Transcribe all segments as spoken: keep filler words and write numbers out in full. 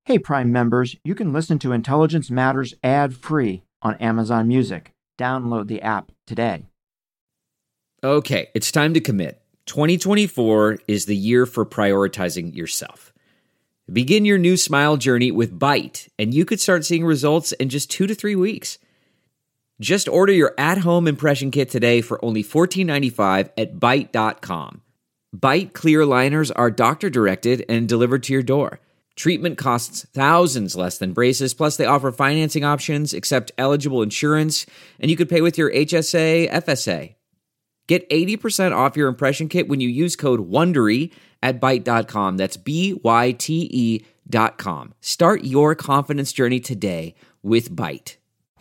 Hey, Prime members, you can listen to Intelligence Matters ad-free on Amazon Music. Download the app today. Okay, it's time to commit. twenty twenty-four is the year for prioritizing yourself. Begin your new smile journey with Byte, and you could start seeing results in just two to three weeks. Just order your at-home impression kit today for only fourteen ninety-five at byte dot com. Byte clear liners are doctor-directed and delivered to your door. Treatment costs thousands less than braces, plus they offer financing options, accept eligible insurance, and you could pay with your H S A, F S A. Get eighty percent off your impression kit when you use code WONDERY at byte dot com. That's B Y T E dot com. Start your confidence journey today with Byte.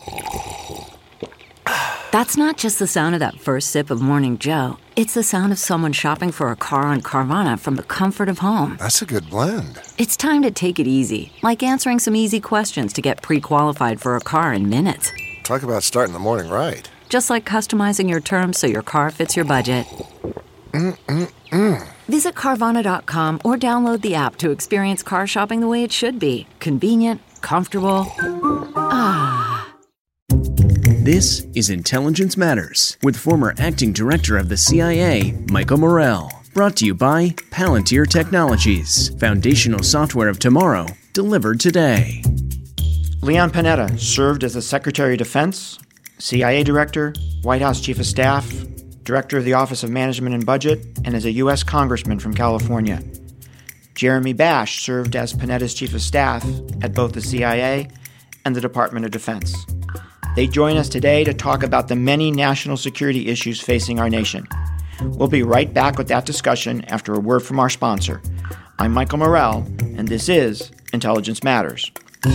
That's not just the sound of that first sip of Morning Joe. It's the sound of someone shopping for a car on Carvana from the comfort of home. That's a good blend. It's time to take it easy, like answering some easy questions to get pre-qualified for a car in minutes. Talk about starting the morning right. Just like customizing your terms so your car fits your budget. Mm-mm-mm. Visit Carvana dot com or download the app to experience car shopping the way it should be. Convenient, comfortable. Ah. This is Intelligence Matters with former acting director of the C I A, Michael Morell. Brought to you by Palantir Technologies, foundational software of tomorrow, delivered today. Leon Panetta served as the Secretary of Defense, C I A Director, White House Chief of Staff, Director of the Office of Management and Budget, and as a U S Congressman from California. Jeremy Bash served as Panetta's Chief of Staff at both the C I A and the Department of Defense. They join us today to talk about the many national security issues facing our nation. We'll be right back with that discussion after a word from our sponsor. I'm Michael Morell, and this is Intelligence Matters.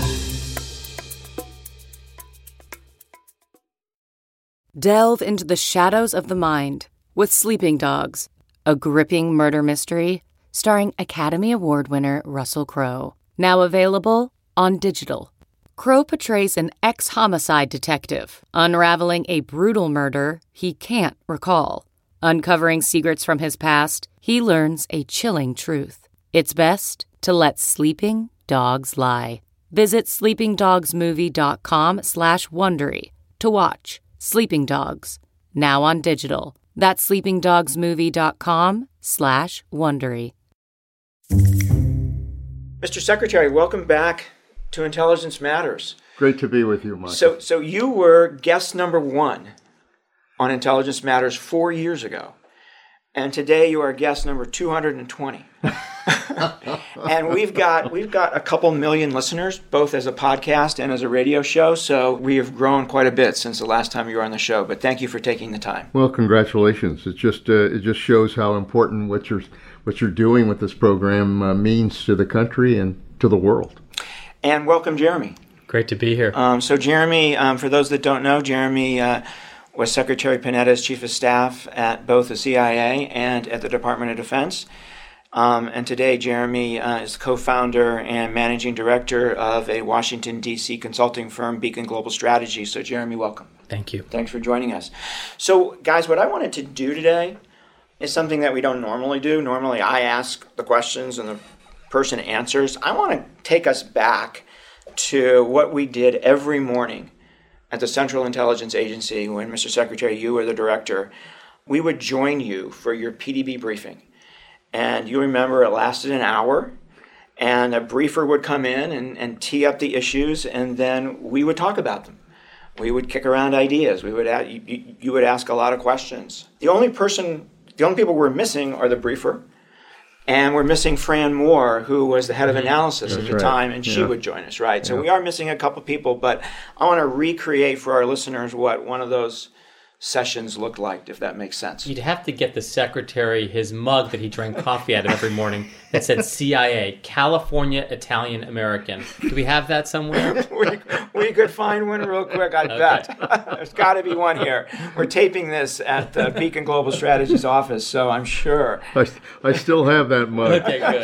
Delve into the shadows of the mind with Sleeping Dogs, a gripping murder mystery starring Academy Award winner Russell Crowe. Now available on digital. Crowe portrays an ex-homicide detective, unraveling a brutal murder he can't recall. Uncovering secrets from his past, he learns a chilling truth. It's best to let sleeping dogs lie. Visit sleeping dogs movie dot com slash Wondery to watch Sleeping Dogs, now on digital. That's sleeping dogs movie dot com slash Wondery. Mister Secretary, welcome back to Intelligence Matters. Great to be with you, Michael. So, so you were guest number one on Intelligence Matters four years ago, and today you are guest number two hundred twenty. And we've got we've got a couple million listeners, both as a podcast and as a radio show. So we have grown quite a bit since the last time you were on the show. But thank you for taking the time. Well, congratulations. It just uh, it just shows how important what you're what you're doing with this program uh, means to the country and to the world. And welcome, Jeremy. Great to be here. Um, so Jeremy, um, for those that don't know, Jeremy uh, was Secretary Panetta's Chief of Staff at both the C I A and at the Department of Defense. Um, and today, Jeremy uh, is co-founder and managing director of a Washington, D C consulting firm, Beacon Global Strategy. So, Jeremy, welcome. Thank you. Thanks for joining us. So, guys, what I wanted to do today is something that we don't normally do. Normally, I ask the questions and the person answers. I want to take us back to what we did every morning at the Central Intelligence Agency when, Mister Secretary, you were the director. We would join you for your P D B briefing. And you remember it lasted an hour, and a briefer would come in and, and tee up the issues, and then we would talk about them. We would kick around ideas. We would ask, you, you would ask a lot of questions. The only person, the only people we're missing are the briefer, and we're missing Fran Moore, who was the head of analysis That's at the right. time, and Yeah. she would join us, right? So Yeah. we are missing a couple people, but I want to recreate for our listeners what one of those sessions looked like, if that makes sense. You'd have to get the secretary his mug that he drank coffee out of every morning that said C I A, California Italian American. Do we have that somewhere? we, we could find one real quick, I Okay. bet. There's got to be one here. We're taping this at the Beacon Global Strategies office, so I'm sure. I, I still have that mug. Okay, good.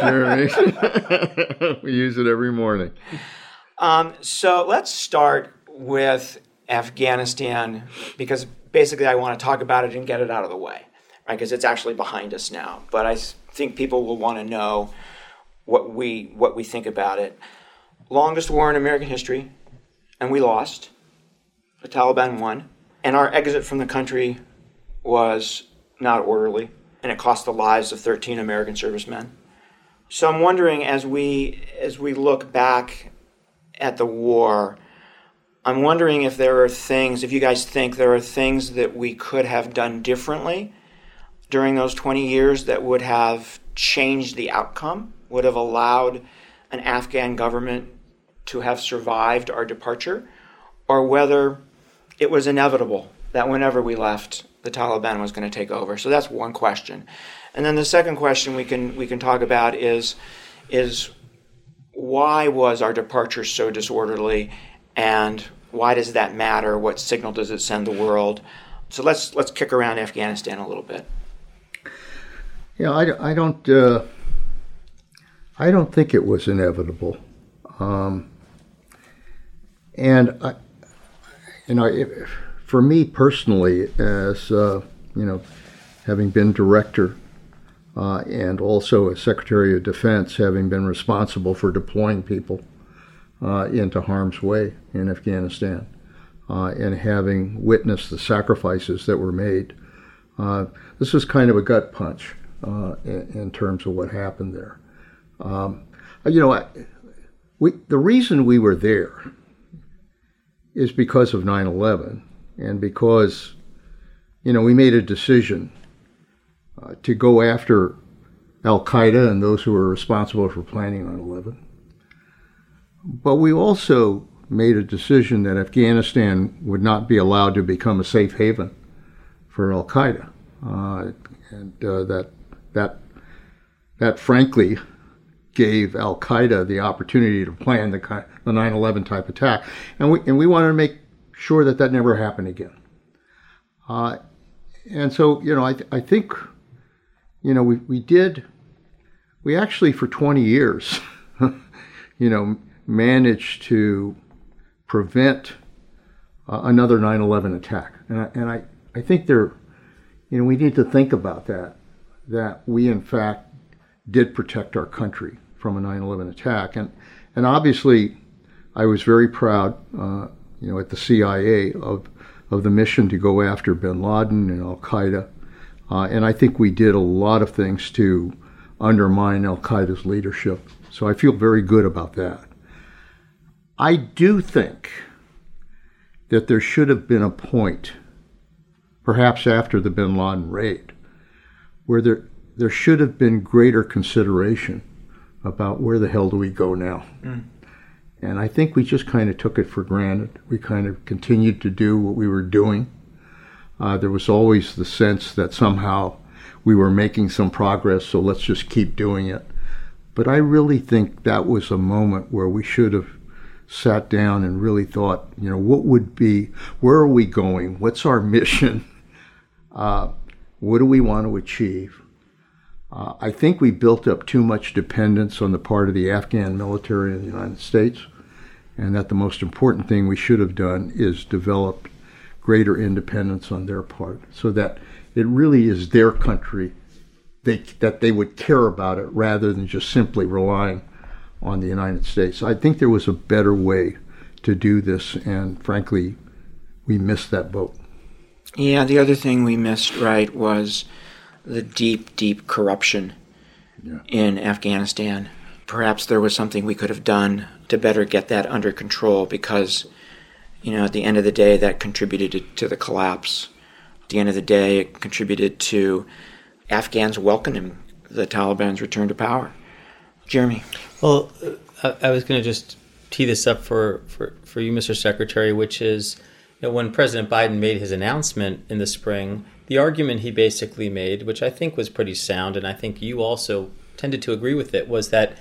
Jeremy. We use it every morning. Um, so let's start with Afghanistan, because basically I want to talk about it and get it out of the way, right? Because it's actually behind us now. But I think people will want to know what we what we think about it. longest war in American history, and we lost. The Taliban won. And our exit from the country was not orderly, and it cost the lives of thirteen American servicemen. So I'm wondering, as we as we look back at the war, I'm wondering if there are things, if you guys think there are things that we could have done differently during those twenty years that would have changed the outcome, would have allowed an Afghan government to have survived our departure, or whether it was inevitable that whenever we left, the Taliban was going to take over. So that's one question. And then the second question we can we can talk about is is why was our departure so disorderly, and why does that matter? What signal does it send the world? So let's let's kick around Afghanistan a little bit. Yeah, I, I don't uh, I don't think it was inevitable, um, and I, you know, if, for me personally, as uh, you know, having been director uh, and also as Secretary of Defense, having been responsible for deploying people uh, into harm's way in Afghanistan, uh, and having witnessed the sacrifices that were made, uh, this was kind of a gut punch uh, in, in terms of what happened there. Um, you know, I, we the reason we were there is because of nine eleven. And because, you know, we made a decision uh, to go after Al-Qaeda and those who were responsible for planning nine eleven. But we also made a decision that Afghanistan would not be allowed to become a safe haven for Al-Qaeda. Uh, and uh, that, that, that frankly gave Al-Qaeda the opportunity to plan the, the nine eleven type attack. And we, and we wanted to make sure that that never happened again. Uh, and so, you know, I, th- I think, you know, we, we did, we actually for twenty years, you know, managed to prevent uh, another nine eleven attack. And, I, and I, I think there, you know, we need to think about that, that we in fact did protect our country from a nine eleven attack. And, and obviously I was very proud, uh, you know, at the C I A of of the mission to go after bin Laden and Al-Qaeda. Uh, and I think we did a lot of things to undermine Al-Qaeda's leadership. So I feel very good about that. I do think that there should have been a point, perhaps after the bin Laden raid, where there, there should have been greater consideration about where the hell do we go now. Mm. And I think we just kind of took it for granted. We kind of continued to do what we were doing. Uh, there was always the sense that somehow we were making some progress, so let's just keep doing it. But I really think that was a moment where we should have sat down and really thought, you know, what would be, where are we going? What's our mission? Uh, what do we want to achieve? Uh, I think we built up too much dependence on the part of the Afghan military in the United States, and that the most important thing we should have done is develop greater independence on their part, so that it really is their country, they, that they would care about it rather than just simply relying on the United States. I think there was a better way to do this, and frankly, we missed that boat. Yeah, the other thing we missed, right, was the deep, deep corruption yeah. in Afghanistan. Perhaps there was something we could have done to better get that under control, because, you know, at the end of the day, that contributed to, to the collapse. At the end of the day, it contributed to Afghans welcoming the Taliban's return to power. Jeremy? Well, I, I was going to just tee this up for, for, for you, Mister Secretary, which is, you know, when President Biden made his announcement in the spring, the argument he basically made, which I think was pretty sound, and I think you also tended to agree with it, was that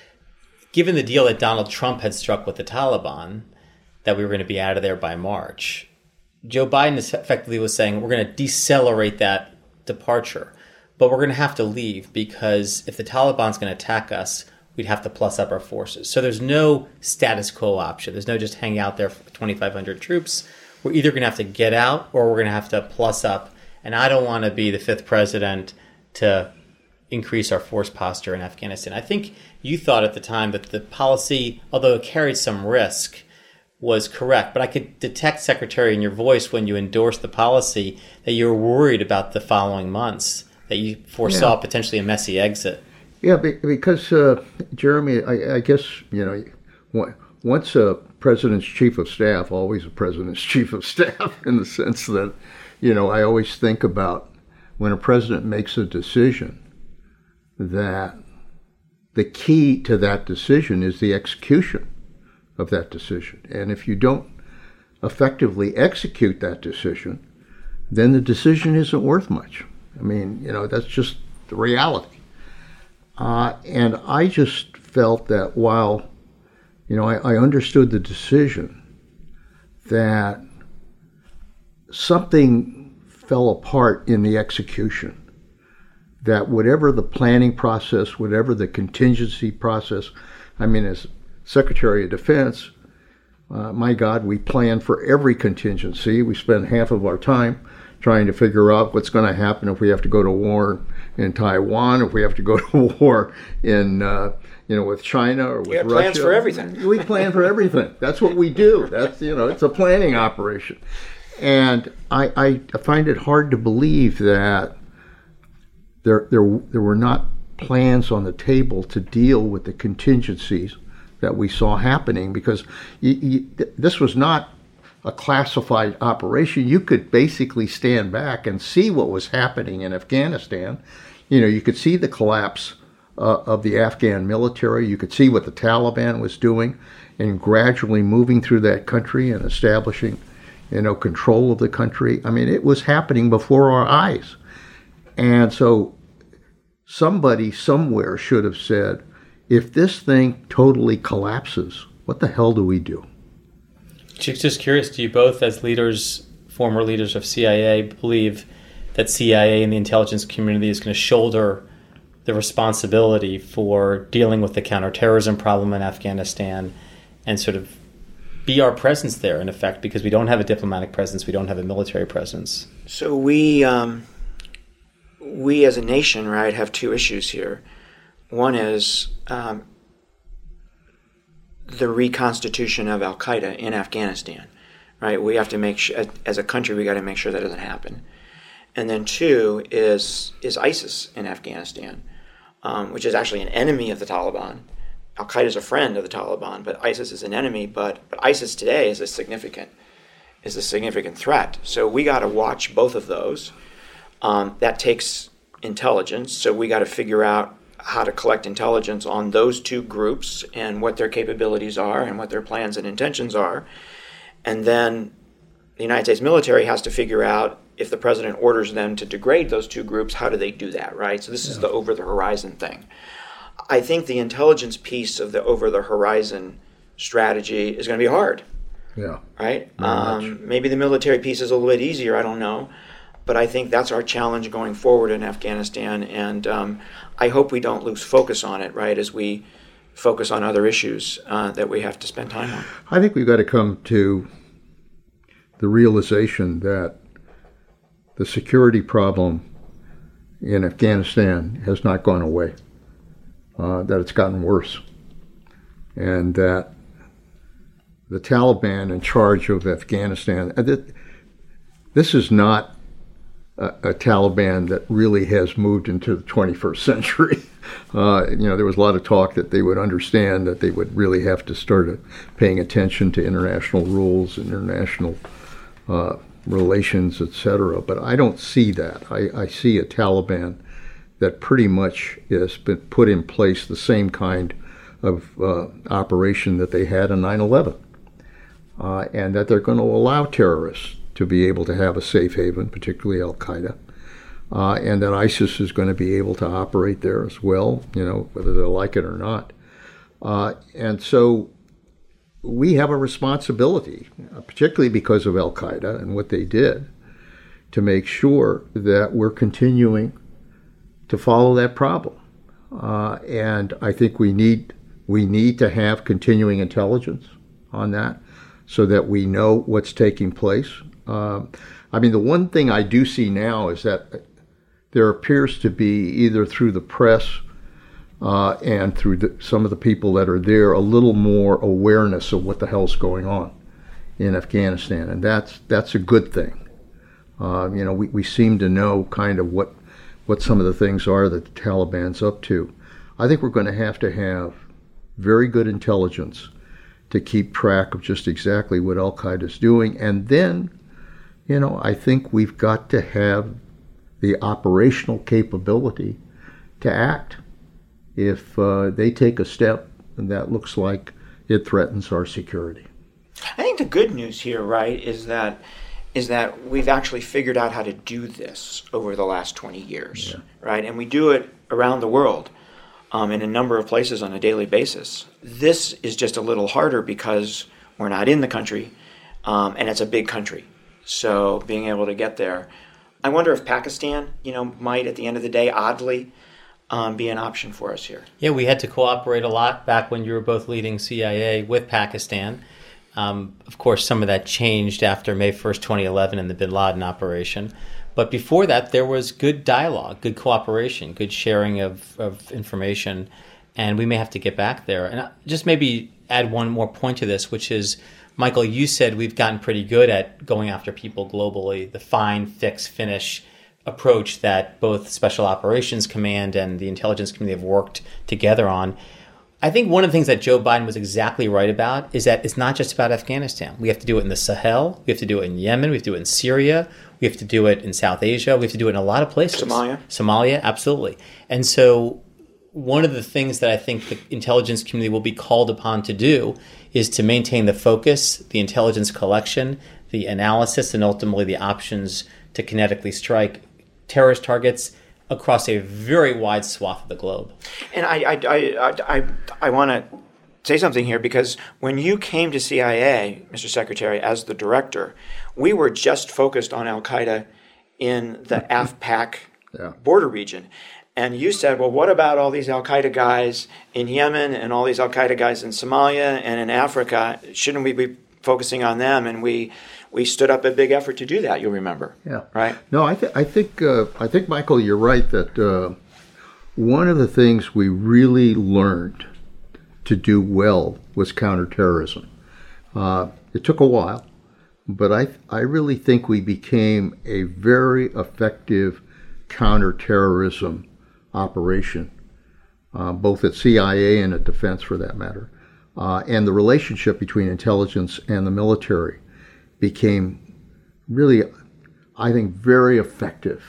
given the deal that Donald Trump had struck with the Taliban, that we were going to be out of there by March, Joe Biden effectively was saying we're going to decelerate that departure, but we're going to have to leave because if the Taliban's going to attack us, we'd have to plus up our forces. So there's no status quo option. There's no just hang out there for twenty-five hundred troops. We're either going to have to get out or we're going to have to plus up. And I don't want to be the fifth president to increase our force posture in Afghanistan. I think you thought at the time that the policy, although it carried some risk, was correct. But I could detect, Secretary, in your voice when you endorsed the policy that you were worried about the following months, that you foresaw yeah. potentially a messy exit. Yeah, because, uh, Jeremy, I, I guess, you know, once a president's chief of staff, always a president's chief of staff, in the sense that, you know, I always think about when a president makes a decision, that the key to that decision is the execution of that decision. And if you don't effectively execute that decision, then the decision isn't worth much. I mean, you know, that's just the reality. Uh, and I just felt that while, you know, I, I understood the decision, that something fell apart in the execution. That whatever the planning process, whatever the contingency process, I mean, as Secretary of Defense, uh, my God, we plan for every contingency. We spend half of our time trying to figure out what's going to happen if we have to go to war in Taiwan, if we have to go to war in, uh, you know, with China or with yeah, Russia. Plans for everything. We plan for everything. That's what we do. That's, you know, it's a planning operation. And I, I find it hard to believe that there, there, there were not plans on the table to deal with the contingencies that we saw happening, because you, you, this was not a classified operation. You could basically stand back and see what was happening in Afghanistan. You know, you could see the collapse uh, of the Afghan military. You could see what the Taliban was doing and gradually moving through that country and establishing, you know, control of the country. I mean, it was happening before our eyes. And so somebody somewhere should have said, if this thing totally collapses, what the hell do we do? Just curious, do you both, as leaders, former leaders of C I A, believe that C I A and the intelligence community is going to shoulder the responsibility for dealing with the counterterrorism problem in Afghanistan and sort of be our presence there, in effect, because we don't have a diplomatic presence, we don't have a military presence? So we, um, we as a nation, right, have two issues here. One is um, the reconstitution of Al-Qaeda in Afghanistan, right? We have to make sure, as a country, we got to make sure that doesn't happen. And then two is is ISIS in Afghanistan, um, which is actually an enemy of the Taliban. Al-Qaeda is a friend of the Taliban, but ISIS is an enemy. But, but ISIS today is a significant is a significant threat. So we got to watch both of those. Um, that takes intelligence. So we got to figure out how to collect intelligence on those two groups and what their capabilities are and what their plans and intentions are. And then the United States military has to figure out, if the president orders them to degrade those two groups, how do they do that, right? So this yeah. is the over-the-horizon thing. I think the intelligence piece of the over-the-horizon strategy is going to be hard. Yeah. Right? Um, maybe the military piece is a little bit easier, I don't know. But I think that's our challenge going forward in Afghanistan, and um, I hope we don't lose focus on it, right, as we focus on other issues uh, that we have to spend time on. I think we've got to come to the realization that the security problem in Afghanistan has not gone away, uh, that it's gotten worse, and that the Taliban in charge of Afghanistan, this is not a, a Taliban that really has moved into the twenty-first century. Uh, you know, there was a lot of talk that they would understand that they would really have to start paying attention to international rules and international uh, relations, et cetera. But I don't see that. I, I see a Taliban that pretty much has been put in place the same kind of uh, operation that they had in nine eleven, uh, and that they're going to allow terrorists to be able to have a safe haven, particularly Al-Qaeda, uh, and that ISIS is going to be able to operate there as well, you know, whether they like it or not. Uh, and so we have a responsibility, particularly because of Al-Qaeda and what they did, to make sure that we're continuing to follow that problem. Uh, and I think we need we need to have continuing intelligence on that so that we know what's taking place. Uh, I mean, the one thing I do see now is that there appears to be, either through the press uh, and through the, some of the people that are there, a little more awareness of what the hell's going on in Afghanistan, and that's that's a good thing. Uh, you know, we, we seem to know kind of what what some of the things are that the Taliban's up to. I think we're going to have to have very good intelligence to keep track of just exactly what Al-Qaeda's doing. And then, you know, I think we've got to have the operational capability to act if uh, they take a step that looks like it threatens our security. I think the good news here, right, is that is that we've actually figured out how to do this over the last twenty years, yeah. right? And we do it around the world um, in a number of places on a daily basis. This is just a little harder because we're not in the country, um, and it's a big country. So being able to get there, I wonder if Pakistan, you know, might at the end of the day, oddly, um, be an option for us here. Yeah, we had to cooperate a lot back when you were both leading C I A with Pakistan. Um, of course, some of that changed after May first, twenty eleven and the bin Laden operation. But before that, there was good dialogue, good cooperation, good sharing of, of information, and we may have to get back there. And just maybe add one more point to this, which is, Michael, you said we've gotten pretty good at going after people globally, the find, fix, finish approach that both Special Operations Command and the intelligence community have worked together on. I think one of the things that Joe Biden was exactly right about is that it's not just about Afghanistan. We have to do it in the Sahel. We have to do it in Yemen. We have to do it in Syria. We have to do it in South Asia. We have to do it in a lot of places. Somalia. Somalia, absolutely. And so one of the things that I think the intelligence community will be called upon to do is to maintain the focus, the intelligence collection, the analysis, and ultimately the options to kinetically strike terrorist targets across a very wide swath of the globe. And I I, I, I, I want to say something here, because when you came to C I A, Mister Secretary, as the director, we were just focused on Al-Qaeda in the AfPak yeah. border region. And you said, well, what about all these Al-Qaeda guys in Yemen and all these Al-Qaeda guys in Somalia and in Africa? Shouldn't we be focusing on them? And we we stood up a big effort to do that, you'll remember. Yeah. Right? No, I, th- I think, uh, I think, Michael, you're right that uh, one of the things we really learned to do well was counterterrorism. Uh, it took a while, but I, I really think we became a very effective counterterrorism operation, uh, both at C I A and at Defense, for that matter. Uh, and the relationship between intelligence and the military became really, I think, very effective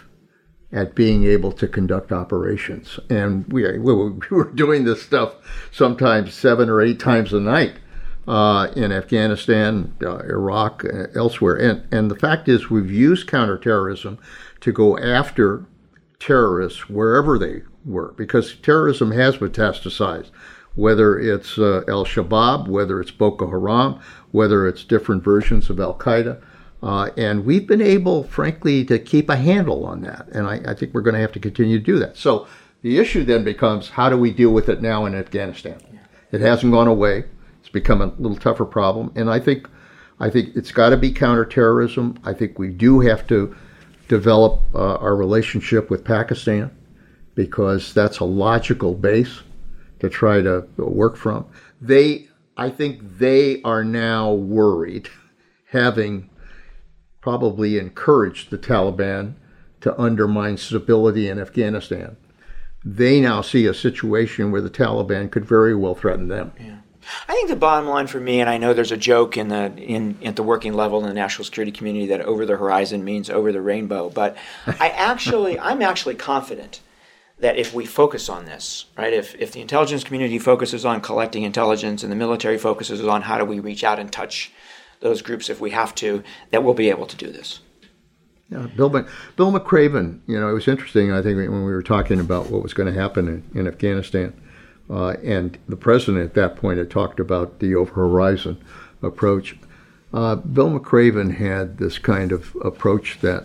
at being able to conduct operations. And we, we were doing this stuff sometimes seven or eight times a night uh, in Afghanistan, uh, Iraq, uh, elsewhere. And, and the fact is, we've used counterterrorism to go after terrorists wherever they were, because terrorism has metastasized, whether it's uh, Al-Shabaab, whether it's Boko Haram, whether it's different versions of Al-Qaeda. Uh, and we've been able, frankly, to keep a handle on that. And I, I think we're going to have to continue to do that. So the issue then becomes, how do we deal with it now in Afghanistan? It hasn't gone away. It's become a little tougher problem. And I think I think it's got to be counterterrorism. I think we do have to develop uh, our relationship with Pakistan, because that's a logical base to try to work from. They, I think they are now worried, having probably encouraged the Taliban to undermine stability in Afghanistan. They now see a situation where the Taliban could very well threaten them. Yeah. I think the bottom line for me, and I know there's a joke in the in at the working level in the national security community that over the horizon means over the rainbow, but I actually, I'm actually confident that if we focus on this, right, if, if the intelligence community focuses on collecting intelligence and the military focuses on how do we reach out and touch those groups if we have to, that we'll be able to do this. Yeah, Bill, Bill McRaven, you know, it was interesting, I think, when we were talking about what was going to happen in, in Afghanistan, uh, and the president at that point had talked about the over-horizon approach. Uh, Bill McRaven had this kind of approach that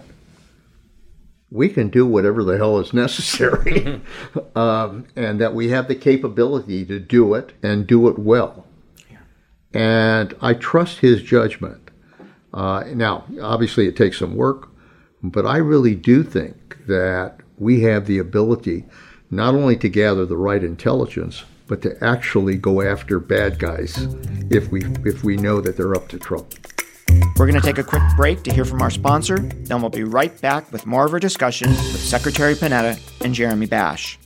we can do whatever the hell is necessary, um, and that we have the capability to do it and do it well. Yeah. And I trust his judgment. Uh, now, obviously it takes some work, but I really do think that we have the ability not only to gather the right intelligence, but to actually go after bad guys if we if we know that they're up to trouble. We're going to take a quick break to hear from our sponsor. Then we'll be right back with more of our discussion with Secretary Panetta and Jeremy Bash.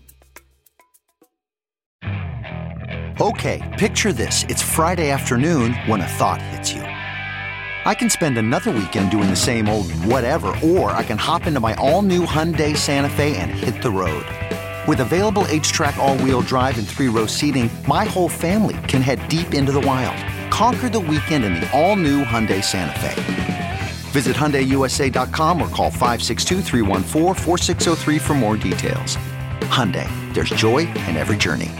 Okay, picture this. It's Friday afternoon when a thought hits you. I can spend another weekend doing the same old whatever, or I can hop into my all-new Hyundai Santa Fe and hit the road. With available H-Track all-wheel drive and three-row seating, my whole family can head deep into the wild. Conquer the weekend in the all-new Hyundai Santa Fe. Visit Hyundai U S A dot com or call five six two, three one four, four six zero three for more details. Hyundai, there's joy in every journey.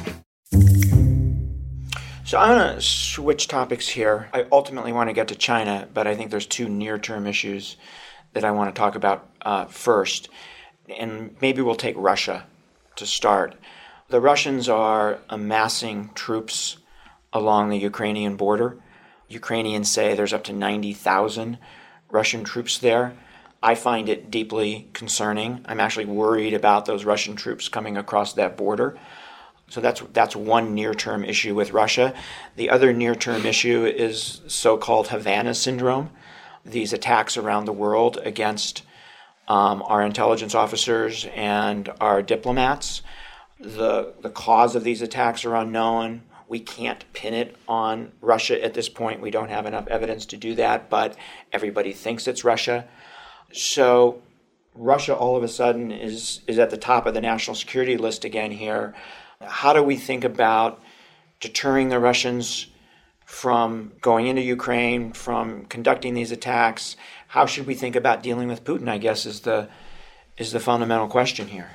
So I'm going to switch topics here. I ultimately want to get to China, but I think there's two near-term issues that I want to talk about uh, first. And maybe we'll take Russia to start. The Russians are amassing troops along the Ukrainian border. Ukrainians say there's up to ninety thousand Russian troops there. I find it deeply concerning. I'm actually worried about those Russian troops coming across that border. So that's that's one near-term issue with Russia. The other near-term issue is so-called Havana syndrome, these attacks around the world against um, our intelligence officers and our diplomats. The, the cause of these attacks are unknown. We can't pin it on Russia at this point. We don't have enough evidence to do that, but everybody thinks it's Russia. So Russia all of a sudden is, is at the top of the national security list again here. How do we think about deterring the Russians from going into Ukraine, from conducting these attacks? How should we think about dealing with Putin, I guess, is the is the fundamental question here.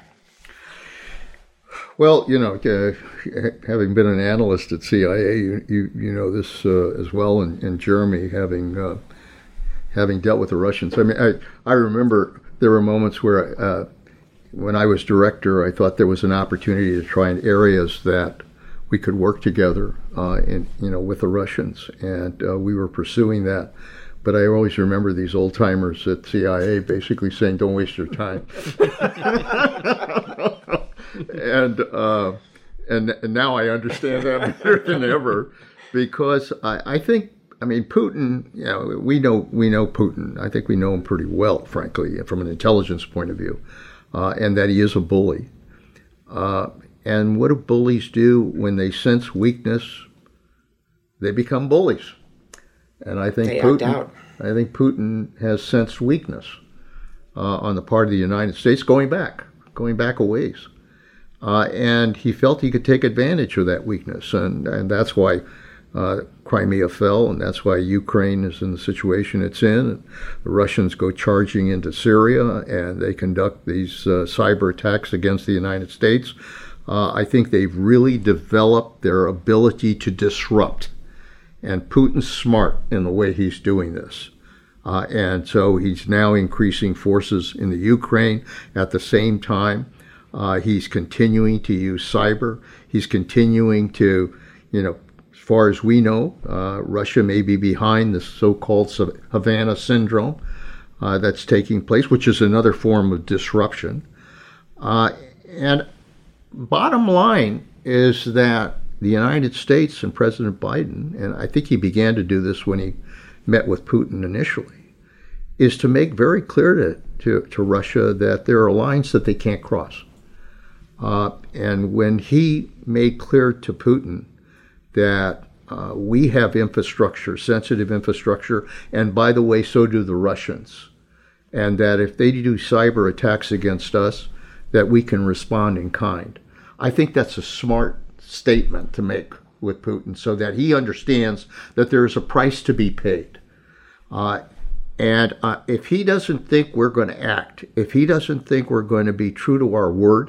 Well, you know, uh, having been an analyst at C I A, you you, you know this uh, as well, and, and Jeremy having uh, having dealt with the Russians. I mean, I, I remember there were moments where uh, when I was director, I thought there was an opportunity to try in areas that we could work together, uh, in you know, with the Russians, and uh, we were pursuing that. But I always remember these old timers at C I A basically saying, "Don't waste your time." and, uh, and and now I understand that better than ever, because I, I think. I mean, Putin, you know, we know we know Putin. I think we know him pretty well, frankly, from an intelligence point of view. Uh, and that he is a bully. Uh, and what do bullies do when they sense weakness? They become bullies. And I think they Putin, act out. I think Putin has sensed weakness uh, on the part of the United States, going back, going back a ways. Uh, and he felt he could take advantage of that weakness, and and that's why uh, Crimea fell, and that's why Ukraine is in the situation it's in. And the Russians go charging into Syria, and they conduct these uh, cyber attacks against the United States. Uh, I think they've really developed their ability to disrupt, and Putin's smart in the way he's doing this. Uh, and so he's now increasing forces in the Ukraine. At the same time, uh, he's continuing to use cyber. He's continuing to, you know, as far as we know, uh, Russia may be behind the so-called Havana syndrome uh, that's taking place, which is another form of disruption. Uh, and bottom line is that the United States and President Biden, and I think he began to do this when he met with Putin initially, is to make very clear to, to, to Russia that there are lines that they can't cross. Uh, and when he made clear to Putin that uh, we have infrastructure, sensitive infrastructure, and by the way, so do the Russians, and that if they do cyber attacks against us, that we can respond in kind. I think that's a smart statement to make with Putin, so that he understands that there is a price to be paid. Uh, and uh, if he doesn't think we're going to act, if he doesn't think we're going to be true to our word,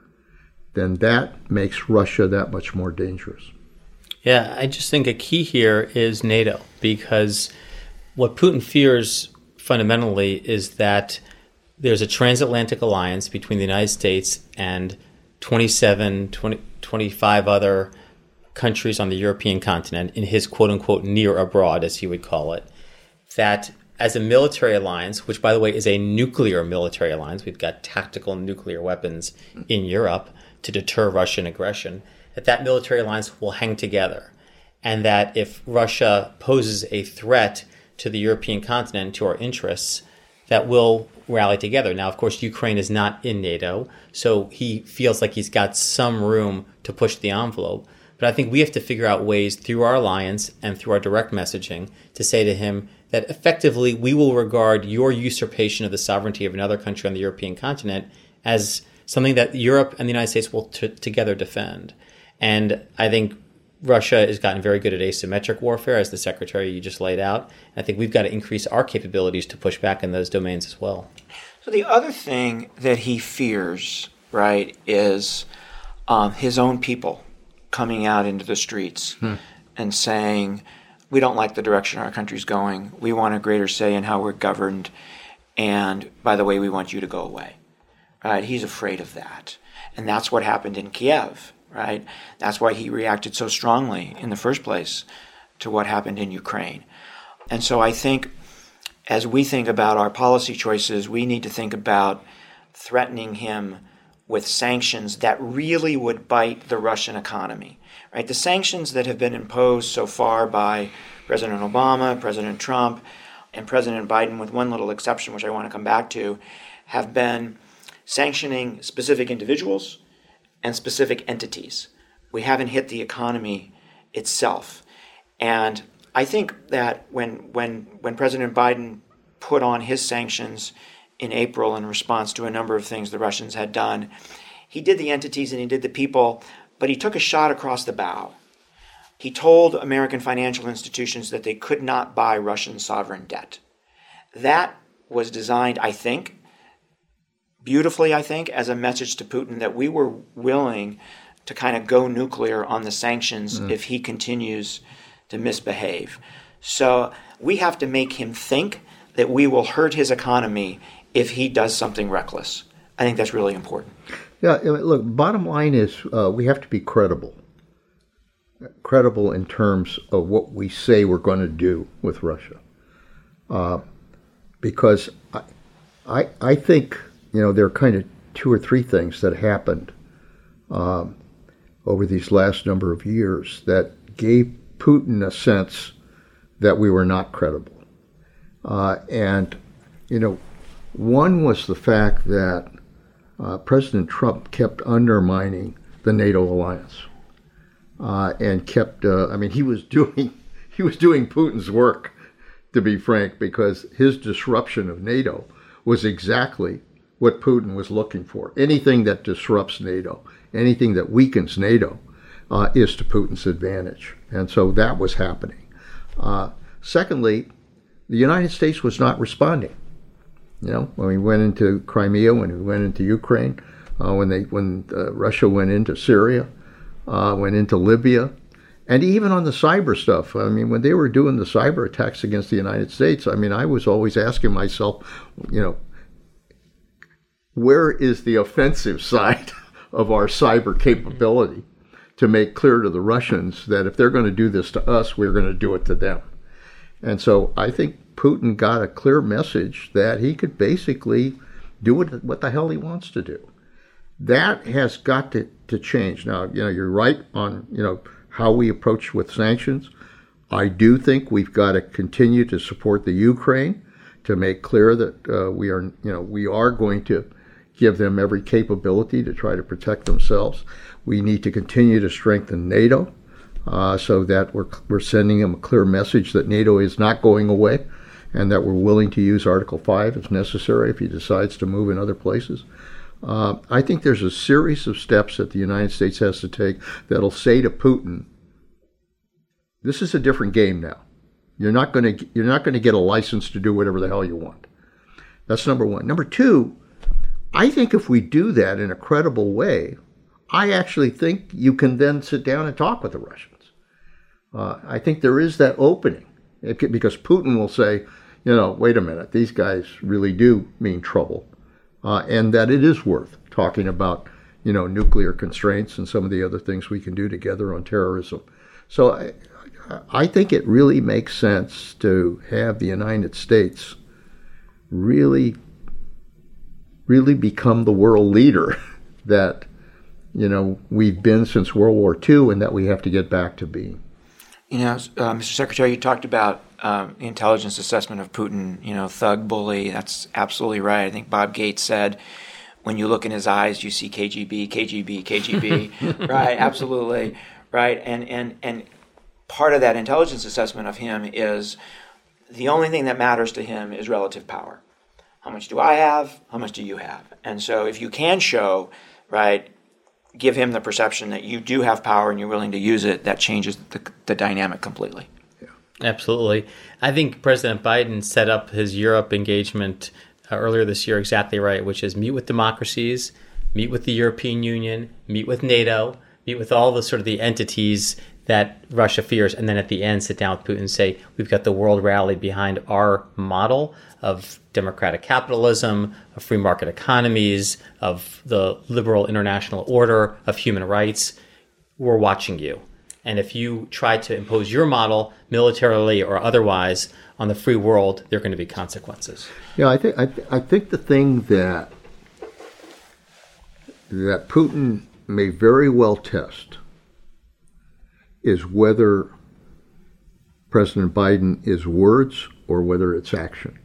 then that makes Russia that much more dangerous. Yeah, I just think a key here is NATO, because what Putin fears fundamentally is that there's a transatlantic alliance between the United States and twenty-seven, twenty, twenty-five other countries on the European continent, in his quote-unquote near abroad, as he would call it, that as a military alliance, which, by the way, is a nuclear military alliance, we've got tactical nuclear weapons in Europe, to deter Russian aggression, that that military alliance will hang together. And that if Russia poses a threat to the European continent, to our interests, that we'll rally together. Now, of course, Ukraine is not in NATO, so he feels like he's got some room to push the envelope. But I think we have to figure out ways through our alliance and through our direct messaging to say to him that effectively we will regard your usurpation of the sovereignty of another country on the European continent as something that Europe and the United States will t- together defend. And I think Russia has gotten very good at asymmetric warfare, as the Secretary you just laid out. And I think we've got to increase our capabilities to push back in those domains as well. So the other thing that he fears, right, is um, his own people coming out into the streets hmm. and saying, we don't like the direction our country's going. We want a greater say in how we're governed. And by the way, we want you to go away. Right? He's afraid of that. And that's what happened in Kiev. Right? That's why he reacted so strongly in the first place to what happened in Ukraine. And so I think as we think about our policy choices, we need to think about threatening him with sanctions that really would bite the Russian economy. Right? The sanctions that have been imposed so far by President Obama, President Trump, and President Biden, with one little exception, which I want to come back to, have been sanctioning specific individuals and specific entities. We haven't hit the economy itself. And I think that when when when President Biden put on his sanctions in April in response to a number of things the Russians had done, he did the entities and he did the people, but he took a shot across the bow. He told American financial institutions that they could not buy Russian sovereign debt. That was designed, I think, beautifully, I think, as a message to Putin that we were willing to kind of go nuclear on the sanctions mm. if he continues to misbehave. So we have to make him think that we will hurt his economy if he does something reckless. I think that's really important. Yeah, look, bottom line is uh, we have to be credible. Credible in terms of what we say we're going to do with Russia. Uh, because I, I, I think... You know, there are kind of two or three things that happened um, over these last number of years that gave Putin a sense that we were not credible. Uh, and, you know, one was the fact that uh, President Trump kept undermining the NATO alliance uh, and kept, uh, I mean, he was doing he was doing Putin's work, to be frank, because his disruption of NATO was exactly what Putin was looking for. Anything that disrupts NATO, anything that weakens NATO, uh, is to Putin's advantage. And so that was happening. Uh, secondly, the United States was not responding. You know, when we went into Crimea, when we went into Ukraine, uh, when they when uh, Russia went into Syria, uh, went into Libya, and even on the cyber stuff. I mean, when they were doing the cyber attacks against the United States, I mean, I was always asking myself, you know, where is the offensive side of our cyber capability to make clear to the Russians that if they're going to do this to us, we're going to do it to them? And so I think Putin got a clear message that he could basically do what, what the hell he wants to do. That has got to, to change. Now, you know, you're right on, you know, how we approach with sanctions. I do think we've got to continue to support the Ukraine to make clear that uh, we are, you know, we are going to give them every capability to try to protect themselves. We need to continue to strengthen NATO uh, so that we're we're sending them a clear message that NATO is not going away and that we're willing to use Article five if necessary if he decides to move in other places. Uh, I think there's a series of steps that the United States has to take that'll say to Putin, this is a different game now. You're not going to you're not going to get a license to do whatever the hell you want. That's number one. Number two, I think if we do that in a credible way, I actually think you can then sit down and talk with the Russians. Uh, I think there is that opening it could, because Putin will say, you know, wait a minute, these guys really do mean trouble, uh, and that it is worth talking about, you know, nuclear constraints and some of the other things we can do together on terrorism. So I, I think it really makes sense to have the United States really really become the world leader that you know, we've been since World War Two and that we have to get back to being. You know, uh, Mister Secretary, you talked about um, the intelligence assessment of Putin, you know, thug, bully. That's absolutely right. I think Bob Gates said, when you look in his eyes, you see K G B, K G B, K G B, right? Absolutely, right? And, and, and part of that intelligence assessment of him is the only thing that matters to him is relative power. How much do I have? How much do you have? And so if you can show, right, give him the perception that you do have power and you're willing to use it, that changes the, the dynamic completely. Yeah. Absolutely. I think President Biden set up his Europe engagement uh, earlier this year exactly right, which is meet with democracies, meet with the European Union, meet with NATO, meet with all the sort of the entities that Russia fears, and then at the end sit down with Putin and say, we've got the world rallied behind our model of democratic capitalism, of free market economies, of the liberal international order, of human rights. We're watching you. And if you try to impose your model, militarily or otherwise, on the free world, there are going to be consequences. Yeah, I think I, th- I think the thing that that Putin may very well test is whether President Biden is words or whether it's action.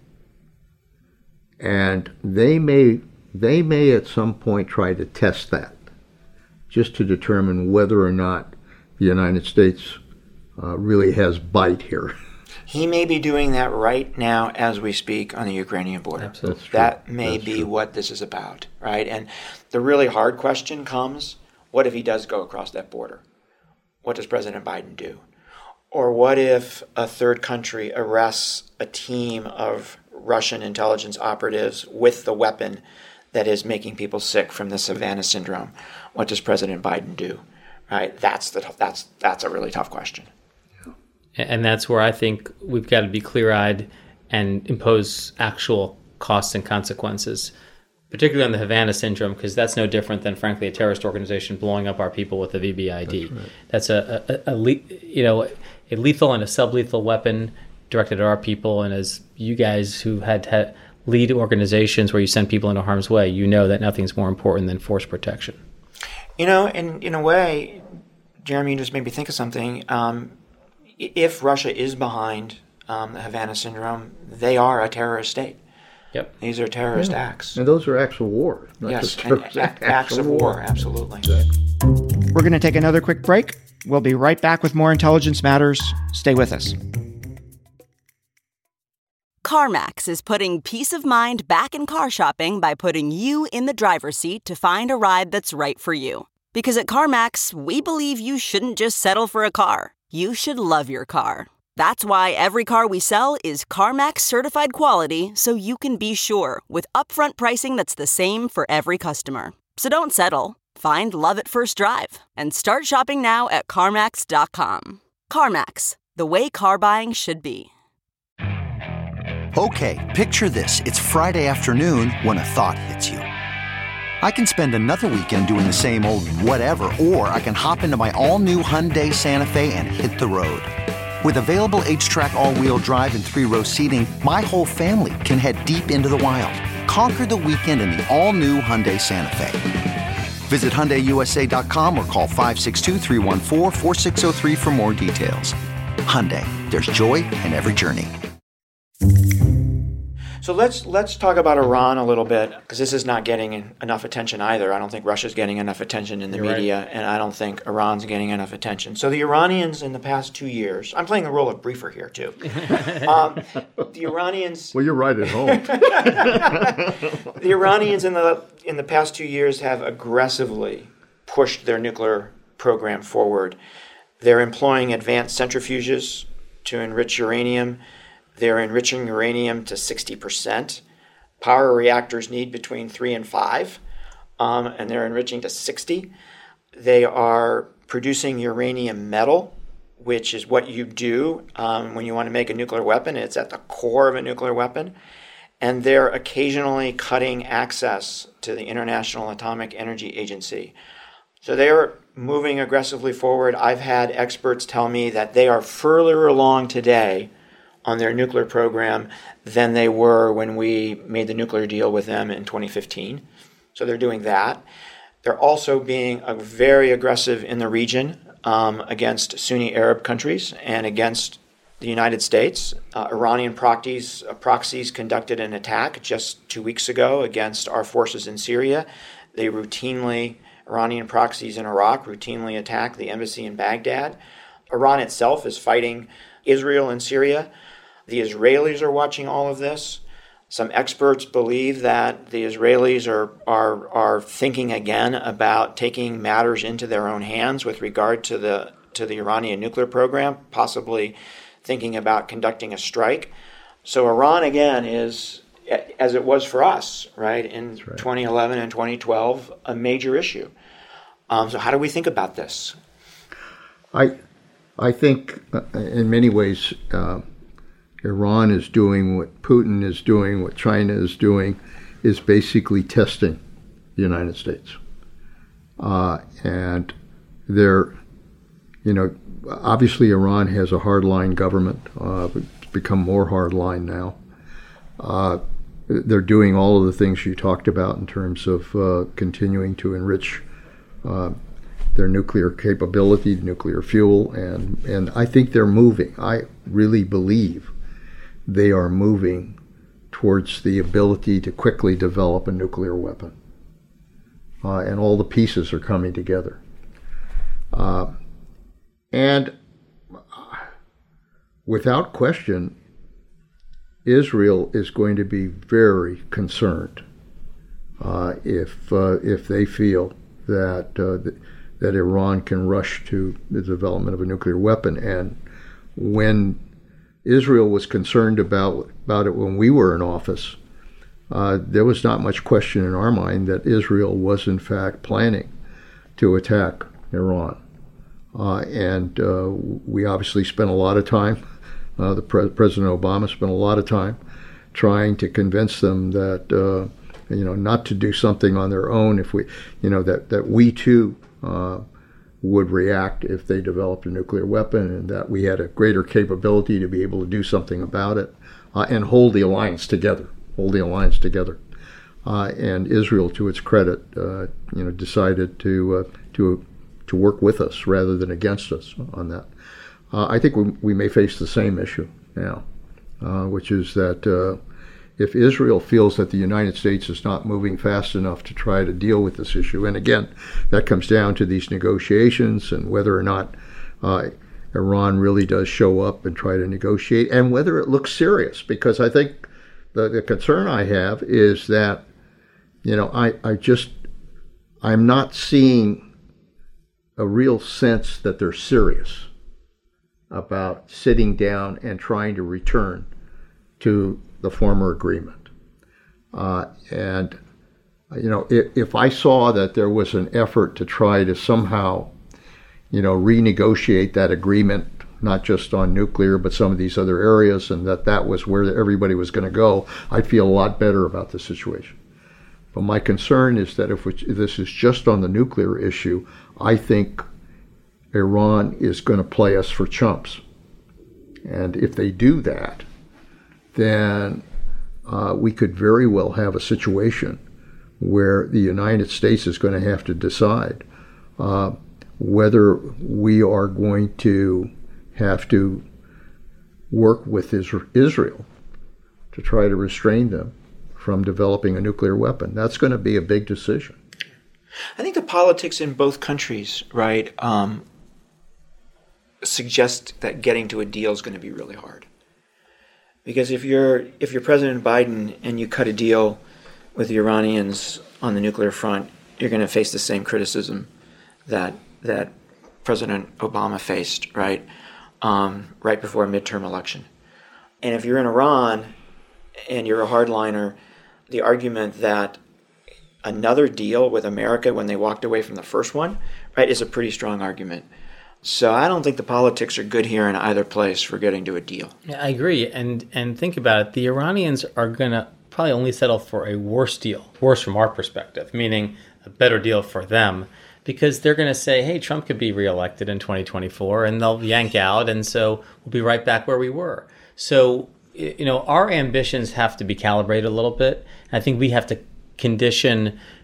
And they may they may at some point try to test that, just to determine whether or not the United States uh, really has bite here. He may be doing that right now as we speak on the Ukrainian border. Absolutely. That may That's be true. what this is about, right? And the really hard question comes, what if he does go across that border? What does President Biden do? Or what if a third country arrests a team of Russian intelligence operatives with the weapon that is making people sick from the Savannah syndrome? What does President Biden do? Right? That's the that's that's a really tough question. And that's where I think we've got to be clear-eyed and impose actual costs and consequences, particularly on the Havana syndrome, because that's no different than, frankly, a terrorist organization blowing up our people with a V B I D. That's, right. that's a, a, a, a you know a lethal and a sublethal weapon directed at our people. And as you guys who had to lead organizations where you send people into harm's way, you know that nothing's more important than force protection. You know, and in a way, Jeremy, you just made me think of something. Um, if Russia is behind um, the Havana syndrome, they are a terrorist state. Yep. These are terrorist Yeah. acts. And those are acts of war. Not Yes, just and terrorist act, acts of war, absolutely. Exactly. We're going to take another quick break. We'll be right back with more Intelligence Matters. Stay with us. CarMax is putting peace of mind back in car shopping by putting you in the driver's seat to find a ride that's right for you. Because at CarMax, we believe you shouldn't just settle for a car. You should love your car. That's why every car we sell is CarMax certified quality, so you can be sure with upfront pricing that's the same for every customer. So don't settle. Find love at first drive and start shopping now at CarMax dot com. CarMax, the way car buying should be. Okay, picture this. It's Friday afternoon when a thought hits you. I can spend another weekend doing the same old whatever, or I can hop into my all-new Hyundai Santa Fe and hit the road. With available H-Track all-wheel drive and three-row seating, my whole family can head deep into the wild. Conquer the weekend in the all-new Hyundai Santa Fe. Visit Hyundai U S A dot com or call five six two, three one four, four six zero three for more details. Hyundai, there's joy in every journey. So let's let's talk about Iran a little bit, because this is not getting enough attention either. I don't think Russia's getting enough attention in the You're media, right. and I don't think Iran's getting enough attention. So the Iranians in the past two years, I'm playing the role of briefer here too. um, the Iranians, Well, you're right at home. the Iranians in the in the past two years have aggressively pushed their nuclear program forward. They're employing advanced centrifuges to enrich uranium. They're enriching uranium to sixty percent. Power reactors need between three and five, um, and they're enriching to sixty. They are producing uranium metal, which is what you do um, when you want to make a nuclear weapon. It's at the core of a nuclear weapon. And they're occasionally cutting access to the International Atomic Energy Agency. So they are moving aggressively forward. I've had experts tell me that they are further along today on their nuclear program than they were when we made the nuclear deal with them in twenty fifteen. So they're doing that. They're also being uh, very aggressive in the region um, against Sunni Arab countries and against the United States. Uh, Iranian proxies, uh, proxies conducted an attack just two weeks ago against our forces in Syria. They routinely, Iranian proxies in Iraq routinely attack the embassy in Baghdad. Iran itself is fighting Israel in Syria. The Israelis are watching all of this. Some experts believe that the Israelis are, are, are thinking again about taking matters into their own hands with regard to the, to the Iranian nuclear program, possibly thinking about conducting a strike. So Iran, again, is, as it was for us, right, in right. twenty eleven and twenty twelve, a major issue. Um, so how do we think about this? I, I think uh, in many ways, uh, Iran is doing what Putin is doing, what China is doing, is basically testing the United States. Uh, and they're, you know, obviously Iran has a hardline government. Uh, it's become more hardline now. Uh, they're doing all of the things you talked about in terms of uh, continuing to enrich uh, their nuclear capability, nuclear fuel, and, and I think they're moving. I really believe they are moving towards the ability to quickly develop a nuclear weapon. Uh, and all the pieces are coming together. Uh, and without question, Israel is going to be very concerned uh, if uh, if they feel that uh, th- that Iran can rush to the development of a nuclear weapon. And when Israel was concerned about about it when we were in office, uh, there was not much question in our mind that Israel was in fact planning to attack Iran. Uh, and uh, we obviously spent a lot of time, uh, the pre- President Obama spent a lot of time trying to convince them that, uh, you know, not to do something on their own if we, you know, that, that we too uh, would react if they developed a nuclear weapon, and that we had a greater capability to be able to do something about it uh, and hold the alliance together, hold the alliance together. Uh, and Israel, to its credit, uh, you know, decided to uh, to to work with us rather than against us on that. Uh, I think we, we may face the same issue now, uh, which is that uh, if Israel feels that the United States is not moving fast enough to try to deal with this issue, and again, that comes down to these negotiations and whether or not uh, Iran really does show up and try to negotiate, and whether it looks serious, because I think the, the concern I have is that, you know, I, I just, I'm not seeing a real sense that they're serious about sitting down and trying to return to the former agreement. Uh, and, you know, if, if I saw that there was an effort to try to somehow, you know, renegotiate that agreement, not just on nuclear, but some of these other areas, and that that was where everybody was going to go, I'd feel a lot better about the situation. But my concern is that if, we, if this is just on the nuclear issue, I think Iran is going to play us for chumps. And if they do that, then uh, we could very well have a situation where the United States is going to have to decide uh, whether we are going to have to work with Israel to try to restrain them from developing a nuclear weapon. That's going to be a big decision. I think the politics in both countries, right, um, suggest that getting to a deal is going to be really hard. Because if you're if you're President Biden and you cut a deal with the Iranians on the nuclear front, you're going to face the same criticism that that President Obama faced, right, um, right before a midterm election. And if you're in Iran and you're a hardliner, the argument that another deal with America when they walked away from the first one, right, is a pretty strong argument. So I don't think the politics are good here in either place for getting to a deal. Yeah, I agree. And and think about it. The Iranians are going to probably only settle for a worse deal, worse from our perspective, meaning a better deal for them, because they're going to say, hey, Trump could be reelected in twenty twenty-four, and they'll yank out, and so we'll be right back where we were. So, you know, our ambitions have to be calibrated a little bit. I think we have to condition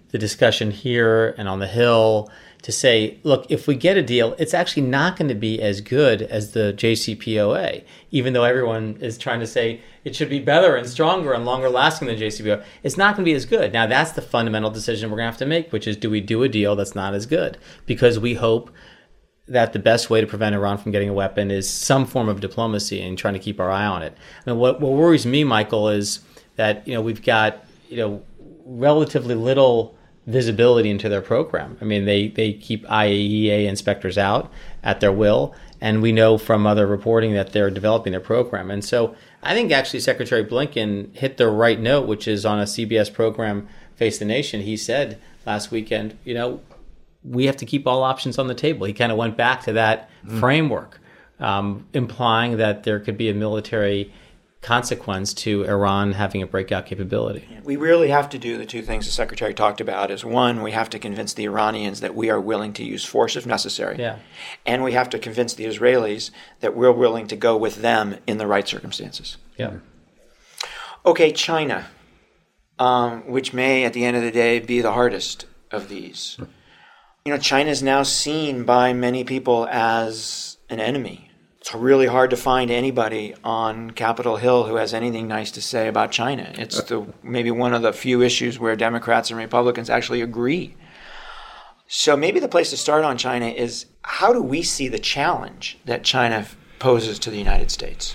the discussion here and on the Hill to say, look, if we get a deal, it's actually not going to be as good as the J C P O A, even though everyone is trying to say it should be better and stronger and longer lasting than J C P O A. It's not going to be as good. Now, that's the fundamental decision we're going to have to make, which is, do we do a deal that's not as good? Because we hope that the best way to prevent Iran from getting a weapon is some form of diplomacy and trying to keep our eye on it. I mean, what, what worries me, Michael, is that, you know, we've got, you know, relatively little visibility into their program. I mean, they, they keep I A E A inspectors out at their will, and we know from other reporting that they're developing their program. And so I think actually Secretary Blinken hit the right note, which is on a C B S program, Face the Nation. He said last weekend, you know, we have to keep all options on the table. He kind of went back to that mm. framework, um, implying that there could be a military consequence to Iran having a breakout capability. We really have to do the two things the Secretary talked about. Is one, we have to convince the Iranians that we are willing to use force if necessary. Yeah. And we have to convince the Israelis that we're willing to go with them in the right circumstances. Yeah. Okay, China, um, which may at the end of the day be the hardest of these. You know, China is now seen by many people as an enemy. It's really hard to find anybody on Capitol Hill who has anything nice to say about China. It's the, maybe one of the few issues where Democrats and Republicans actually agree. So maybe the place to start on China is, how do we see the challenge that China poses to the United States?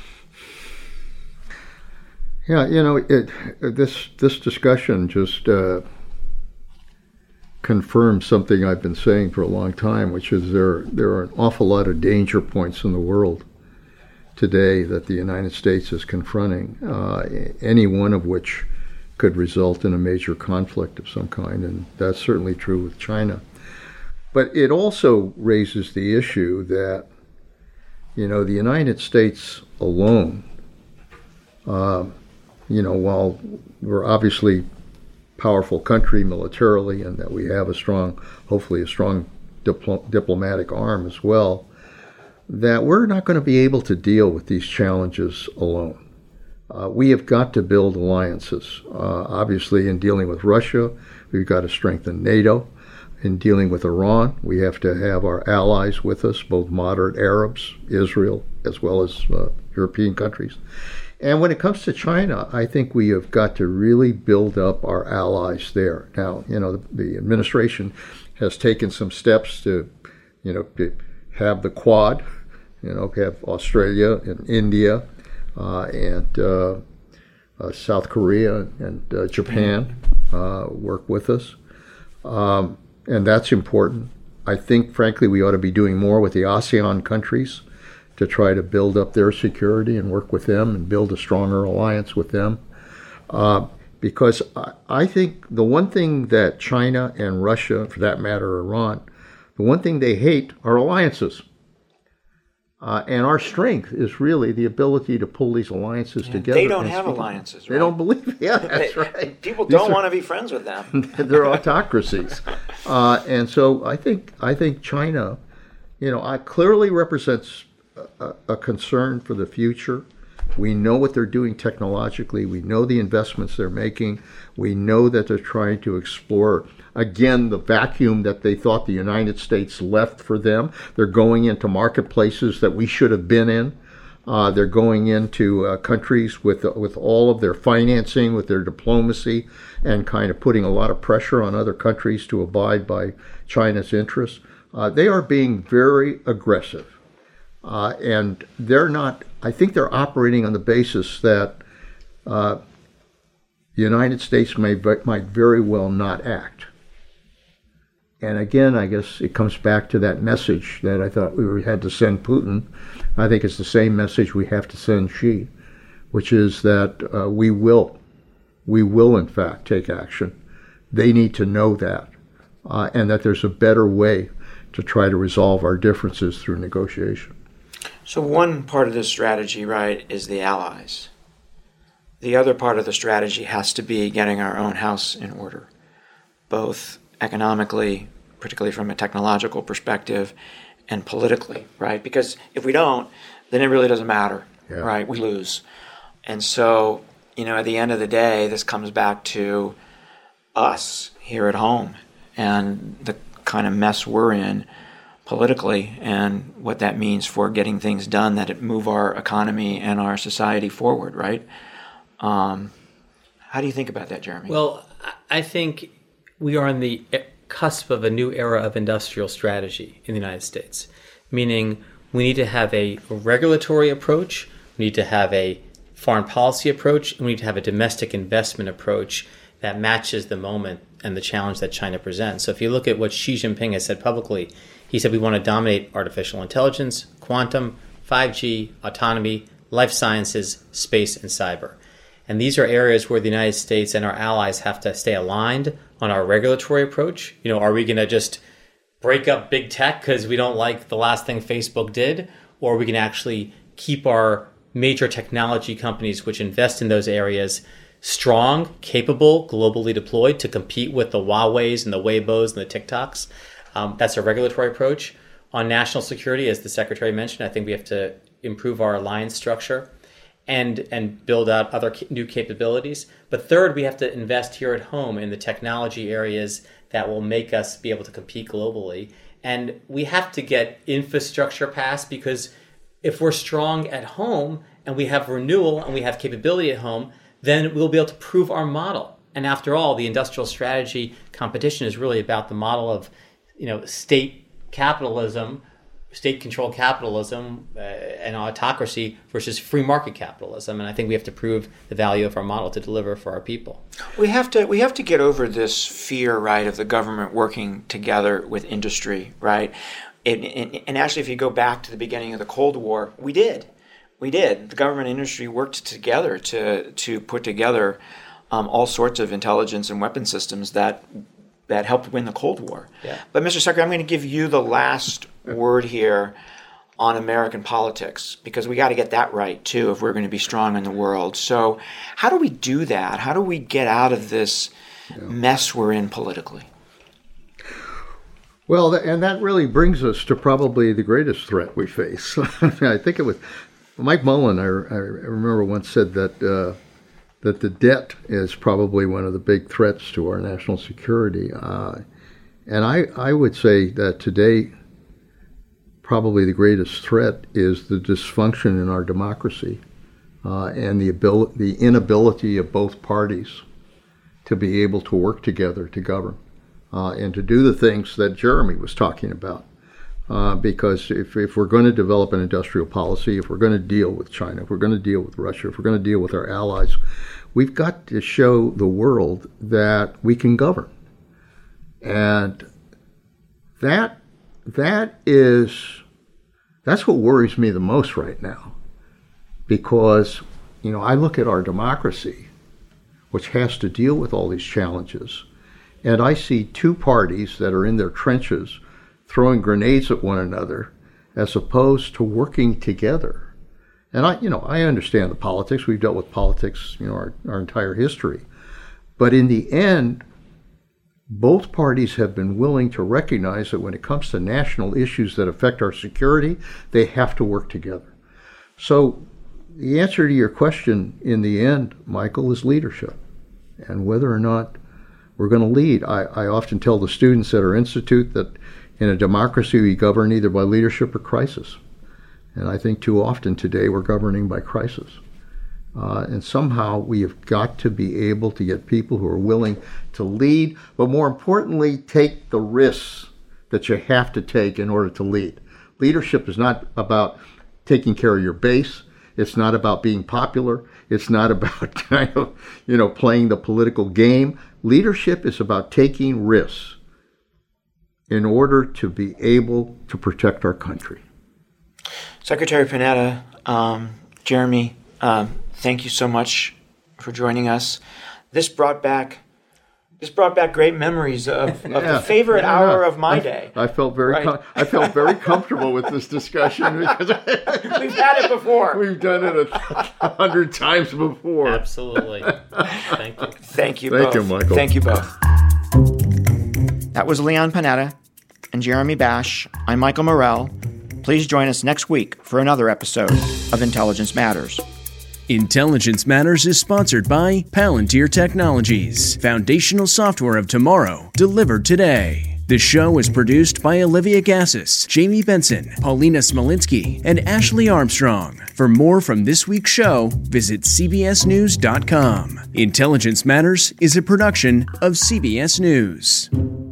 Yeah, you know, it, this this discussion just uh, confirms something I've been saying for a long time, which is there there are an awful lot of danger points in the world today that the United States is confronting, uh, any one of which could result in a major conflict of some kind, and that's certainly true with China. But it also raises the issue that, you know, the United States alone, uh, you know, while we're obviously powerful country militarily, and that we have a strong, hopefully a strong dipl- diplomatic arm as well, that we're not going to be able to deal with these challenges alone. Uh, we have got to build alliances. Uh, obviously, in dealing with Russia, we've got to strengthen NATO. In dealing with Iran, we have to have our allies with us, both moderate Arabs, Israel, as well as uh, European countries. And when it comes to China, I think we have got to really build up our allies there. Now, you know, the, the administration has taken some steps to, you know, to have the Quad, you know, have Australia and India uh, and uh, uh, South Korea and uh, Japan uh, work with us. Um, and that's important. I think, frankly, we ought to be doing more with the ASEAN countries to try to build up their security and work with them and build a stronger alliance with them. Uh, because I, I think the one thing that China and Russia, for that matter Iran, the one thing they hate are alliances. Uh, and our strength is really the ability to pull these alliances yeah. together. They don't have alliances, right? They don't believe, yeah, that's they, right. People These don't are, want to be friends with them. They're autocracies. Uh, and so I think I think China, you know, I, clearly represents A, a concern for the future. We know what they're doing technologically. We know the investments they're making. We know that they're trying to explore, again, the vacuum that they thought the United States left for them. They're going into marketplaces that we should have been in. Uh, they're going into uh, countries with uh, with all of their financing, with their diplomacy, and kind of putting a lot of pressure on other countries to abide by China's interests. Uh, they are being very aggressive. Uh, and they're not, I think they're operating on the basis that uh, the United States may might very well not act. And again, I guess it comes back to that message that I thought we had to send Putin. I think it's the same message we have to send Xi, which is that uh, we will, we will in fact take action. They need to know that, uh, and that there's a better way to try to resolve our differences through negotiation. So one part of this strategy, right, is the allies. The other part of the strategy has to be getting our own house in order, both economically, particularly from a technological perspective, and politically, right? Because if we don't, then it really doesn't matter, yeah. right? We lose. And so, you know, at the end of the day, this comes back to us here at home and the kind of mess we're in politically and what that means for getting things done that move our economy and our society forward, right? Um, how do you think about that, Jeremy? Well, I think we are on the cusp of a new era of industrial strategy in the United States, meaning we need to have a regulatory approach, we need to have a foreign policy approach, and we need to have a domestic investment approach that matches the moment and the challenge that China presents. So if you look at what Xi Jinping has said publicly, he said we want to dominate artificial intelligence, quantum, five G, autonomy, life sciences, space, and cyber. And these are areas where the United States and our allies have to stay aligned on our regulatory approach. You know, are we going to just break up big tech because we don't like the last thing Facebook did? Or are we going to actually keep our major technology companies which invest in those areas strong, capable, globally deployed to compete with the Huaweis and the Weibos and the TikToks? Um, that's a regulatory approach. On national security, as the Secretary mentioned, I think we have to improve our alliance structure and and build out other ca- new capabilities. But third, we have to invest here at home in the technology areas that will make us be able to compete globally. And we have to get infrastructure passed, because if we're strong at home and we have renewal and we have capability at home, then we'll be able to prove our model. And after all, the industrial strategy competition is really about the model of, you know, state capitalism, state-controlled capitalism uh, and autocracy versus free market capitalism. And I think we have to prove the value of our model to deliver for our people. We have to we have to get over this fear, right, of the government working together with industry, right? And, and, and actually, if you go back to the beginning of the Cold War, we did. We did. The government and industry worked together to to put together um, all sorts of intelligence and weapon systems that that helped win the Cold War. Yeah. But Mister Secretary, I'm going to give you the last word here on American politics, because we got to get that right too if we're going to be strong in the world. So how do we do that? How do we get out of this yeah. mess we're in politically? Well, and that really brings us to probably the greatest threat we face. I think it was Mike Mullen, I, I remember once said that uh, that the debt is probably one of the big threats to our national security. Uh, and I, I would say that today, probably the greatest threat is the dysfunction in our democracy uh, and the ability, the inability of both parties to be able to work together to govern uh, and to do the things that Jeremy was talking about. Uh, because if, if we're going to develop an industrial policy, if we're going to deal with China, if we're going to deal with Russia, if we're going to deal with our allies, we've got to show the world that we can govern. And that that is that's what worries me the most right now. Because, you know, I look at our democracy, which has to deal with all these challenges, and I see two parties that are in their trenches throwing grenades at one another, as opposed to working together. And I, you know, I understand the politics. We've dealt with politics, you know, our, our entire history. But in the end, both parties have been willing to recognize that when it comes to national issues that affect our security, they have to work together. So the answer to your question in the end, Michael, is leadership. And whether or not we're going to lead. I, I often tell the students at our institute that in a democracy, we govern either by leadership or crisis. And I think too often today we're governing by crisis. Uh, and somehow we have got to be able to get people who are willing to lead, but more importantly, take the risks that you have to take in order to lead. Leadership is not about taking care of your base. It's not about being popular. It's not about kind of, you know, playing the political game. Leadership is about taking risks in order to be able to protect our country. Secretary Panetta, um, Jeremy, um, thank you so much for joining us. This brought back this brought back great memories of, of yeah, the favorite yeah, hour of my I, day. I felt very right? com- I felt very comfortable with this discussion because we've had it before. We've done it a, a hundred times before. Absolutely. Thank you. Thank you. Thank both. you, Michael. Thank you both. That was Leon Panetta and Jeremy Bash. I'm Michael Morell. Please join us next week for another episode of Intelligence Matters. Intelligence Matters is sponsored by Palantir Technologies, foundational software of tomorrow, delivered today. The show is produced by Olivia Gassis, Jamie Benson, Paulina Smolinski, and Ashley Armstrong. For more from this week's show, visit c b s news dot com. Intelligence Matters is a production of C B S News.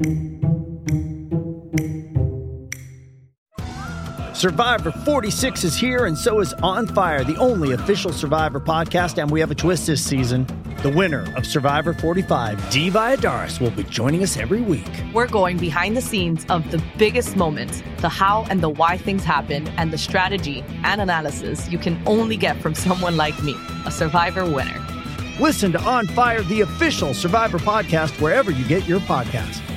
Survivor forty-six is here, and so is On Fire, the only official Survivor podcast, and we have a twist this season. The winner of Survivor forty-five, Dee Valladares, will be joining us every week. We're going behind the scenes of the biggest moments, the how and the why things happen, and the strategy and analysis you can only get from someone like me, a Survivor winner. Listen to On Fire, the official Survivor podcast, wherever you get your podcasts.